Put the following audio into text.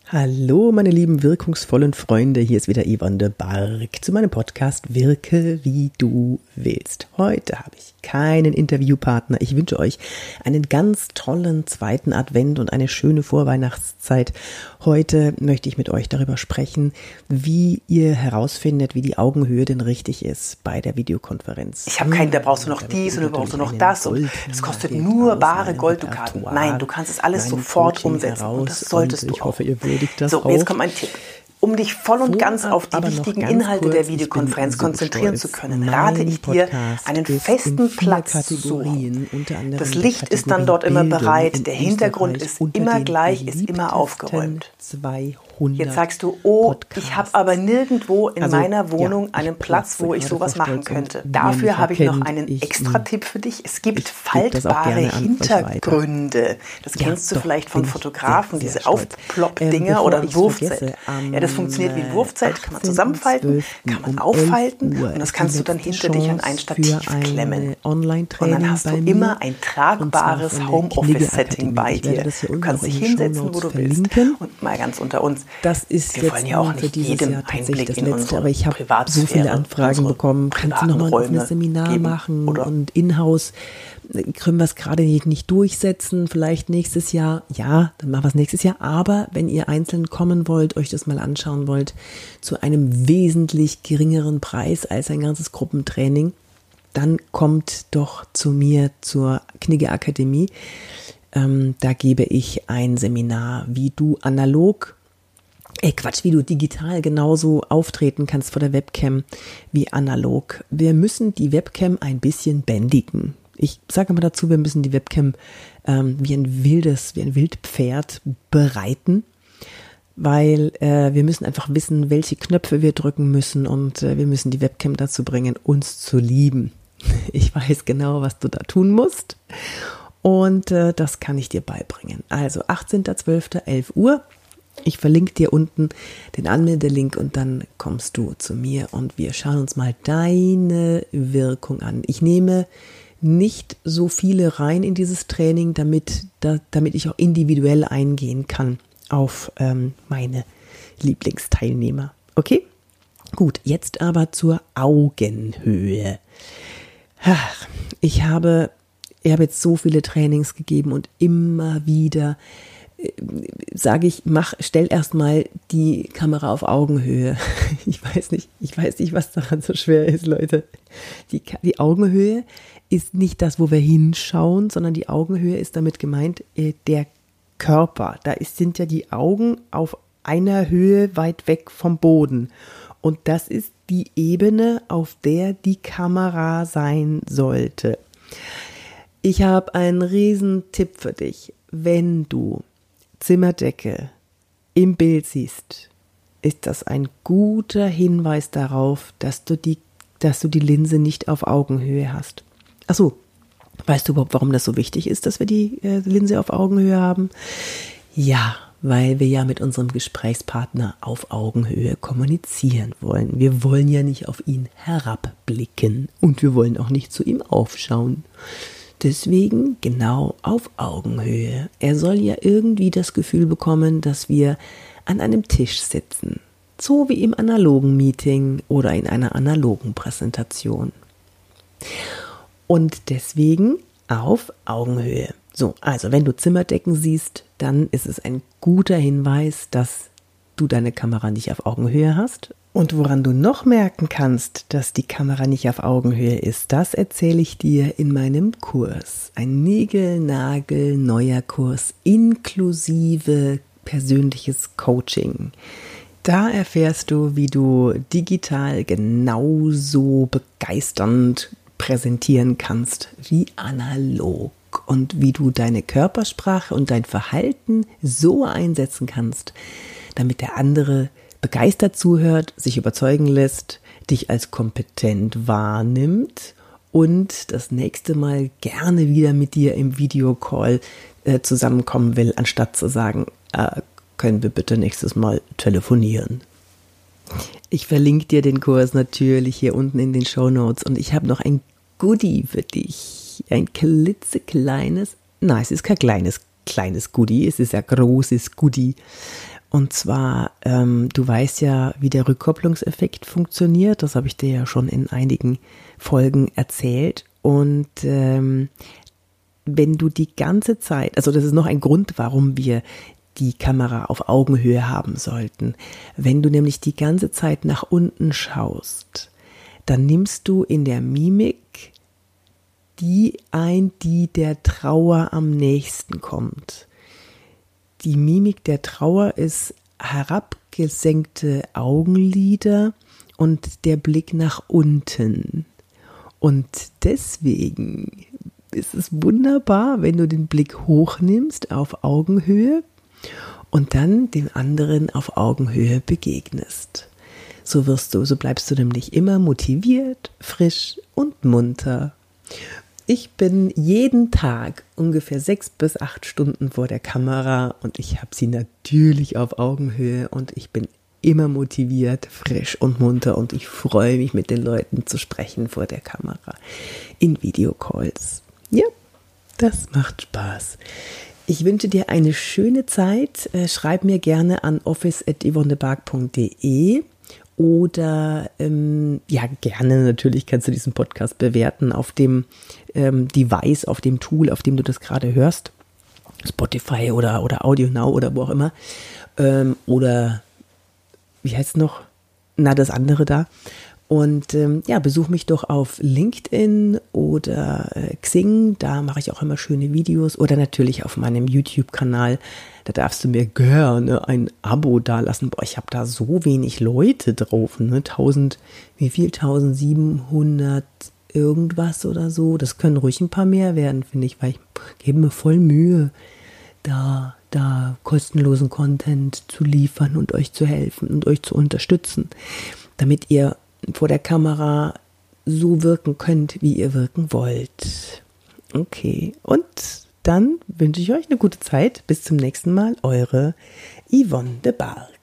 Hallo meine lieben wirkungsvollen Freunde, hier ist wieder Yvonne de Barg zu meinem Podcast Wirke wie du willst. Heute habe ich keinen Interviewpartner. Ich wünsche euch einen ganz tollen zweiten Advent und eine schöne Vorweihnachtszeit. Heute möchte ich mit euch darüber sprechen, wie ihr herausfindet, wie die Augenhöhe denn richtig ist bei der Videokonferenz. Ich habe keinen, da brauchst du noch dies und da brauchst du noch das und es kostet nur bare Golddukaten. Nein, du kannst es alles sofort umsetzen und das solltest du auch. Ich hoffe, ihr würdigt das auch. So, jetzt kommt mein Tipp. Um dich voll und ganz auf die wichtigen Inhalte der Videokonferenz konzentrieren zu können, rate ich dir, einen festen Platz zu suchen. Das Licht ist dann dort immer bereit, der Hintergrund ist immer gleich, ist immer aufgeräumt. Jetzt sagst du, ich habe aber nirgendwo in meiner Wohnung einen Platz, wo ich sowas machen könnte. Dafür habe ich noch einen Extra-Tipp für dich. Es gibt faltbare Hintergründe. Das kennst du vielleicht von Fotografen, diese Aufplopp-Dinger oder ein Wurfzelt. Ja, das funktioniert wie ein Wurfzelt, kann man zusammenfalten, kann man auffalten und das kannst du dann hinter dich an ein Stativ klemmen. Und dann hast du immer ein tragbares Homeoffice-Setting bei dir. Du kannst dich hinsetzen, wo du willst. Und mal ganz unter uns, das ist wir jetzt wollen ja auch nicht jedem Jahr Einblick das in letzte, unsere aber ich habe so viele Anfragen bekommen. Kannst du nochmal ein Seminar machen und in-house können wir es gerade nicht durchsetzen, vielleicht nächstes Jahr. Ja, dann machen wir es nächstes Jahr. Aber wenn ihr einzeln kommen wollt, euch das mal anschauen wollt, zu einem wesentlich geringeren Preis als ein ganzes Gruppentraining, dann kommt doch zu mir zur Knigge Akademie. Da gebe ich ein Seminar, wie du wie du digital genauso auftreten kannst vor der Webcam wie analog. Wir müssen die Webcam ein bisschen bändigen. Ich sage mal dazu, wir müssen die Webcam wie ein Wildpferd bereiten, weil wir müssen einfach wissen, welche Knöpfe wir drücken müssen und wir müssen die Webcam dazu bringen, uns zu lieben. Ich weiß genau, was du da tun musst und das kann ich dir beibringen. Also 18.12., 11 Uhr. Ich verlinke dir unten den Anmeldelink und dann kommst du zu mir und wir schauen uns mal deine Wirkung an. Ich nehme nicht so viele rein in dieses Training, damit ich auch individuell eingehen kann auf meine Lieblingsteilnehmer. Okay? Gut, jetzt aber zur Augenhöhe. Ich habe jetzt so viele Trainings gegeben und immer wieder sage ich, stell erstmal die Kamera auf Augenhöhe. Ich weiß nicht, was daran so schwer ist, Leute. Die Augenhöhe ist nicht das, wo wir hinschauen, sondern die Augenhöhe ist damit gemeint, der Körper. Sind ja die Augen auf einer Höhe weit weg vom Boden. Und das ist die Ebene, auf der die Kamera sein sollte. Ich habe einen riesen Tipp für dich. Wenn du Zimmerdecke im Bild siehst, ist das ein guter Hinweis darauf, dass du die Linse nicht auf Augenhöhe hast. Ach so, weißt du überhaupt, warum das so wichtig ist, dass wir die Linse auf Augenhöhe haben? Ja, weil wir ja mit unserem Gesprächspartner auf Augenhöhe kommunizieren wollen. Wir wollen ja nicht auf ihn herabblicken und wir wollen auch nicht zu ihm aufschauen. Deswegen genau auf Augenhöhe. Er soll ja irgendwie das Gefühl bekommen, dass wir an einem Tisch sitzen. So wie im analogen Meeting oder in einer analogen Präsentation. Und deswegen auf Augenhöhe. So, also wenn du Zimmerdecken siehst, dann ist es ein guter Hinweis, dass du deine Kamera nicht auf Augenhöhe hast. Und woran du noch merken kannst, dass die Kamera nicht auf Augenhöhe ist, das erzähle ich dir in meinem Kurs. Ein niegelnagelneuer Kurs inklusive persönliches Coaching. Da erfährst du, wie du digital genauso begeisternd präsentieren kannst wie analog und wie du deine Körpersprache und dein Verhalten so einsetzen kannst, damit der andere begeistert zuhört, sich überzeugen lässt, dich als kompetent wahrnimmt und das nächste Mal gerne wieder mit dir im Videocall zusammenkommen will, anstatt zu sagen, können wir bitte nächstes Mal telefonieren. Ich verlinke dir den Kurs natürlich hier unten in den Shownotes und ich habe noch ein Goodie für dich. Ein klitzekleines, nein, es ist kein kleines Goodie, es ist ein großes Goodie. Und zwar, du weißt ja, wie der Rückkopplungseffekt funktioniert. Das habe ich dir ja schon in einigen Folgen erzählt. Und wenn du die ganze Zeit, also das ist noch ein Grund, warum wir die Kamera auf Augenhöhe haben sollten. Wenn du nämlich die ganze Zeit nach unten schaust, dann nimmst du in der Mimik die ein, die der Trauer am nächsten kommt. Die Mimik der Trauer ist herabgesenkte Augenlider und der Blick nach unten. Und deswegen ist es wunderbar, wenn du den Blick hochnimmst auf Augenhöhe und dann dem anderen auf Augenhöhe begegnest. So bleibst du nämlich immer motiviert, frisch und munter. Ich bin jeden Tag ungefähr 6 bis 8 Stunden vor der Kamera und ich habe sie natürlich auf Augenhöhe und ich bin immer motiviert, frisch und munter und ich freue mich, mit den Leuten zu sprechen vor der Kamera in Videocalls. Ja, das macht Spaß. Ich wünsche dir eine schöne Zeit. Schreib mir gerne an office@yvonnebark.de oder gerne natürlich kannst du diesen Podcast bewerten auf dem Device, auf dem Tool, auf dem du das gerade hörst. Spotify oder Audio Now oder wo auch immer. Oder wie heißt es noch? Das andere da. Und besuch mich doch auf LinkedIn oder Xing, da mache ich auch immer schöne Videos oder natürlich auf meinem YouTube-Kanal. Da darfst du mir gerne ein Abo dalassen. Boah, ich habe da so wenig Leute drauf, ne? 1700 irgendwas oder so. Das können ruhig ein paar mehr werden, finde ich, weil ich gebe mir voll Mühe, da kostenlosen Content zu liefern und euch zu helfen und euch zu unterstützen, damit ihr vor der Kamera so wirken könnt, wie ihr wirken wollt. Okay, und dann wünsche ich euch eine gute Zeit. Bis zum nächsten Mal, eure Yvonne de Barg.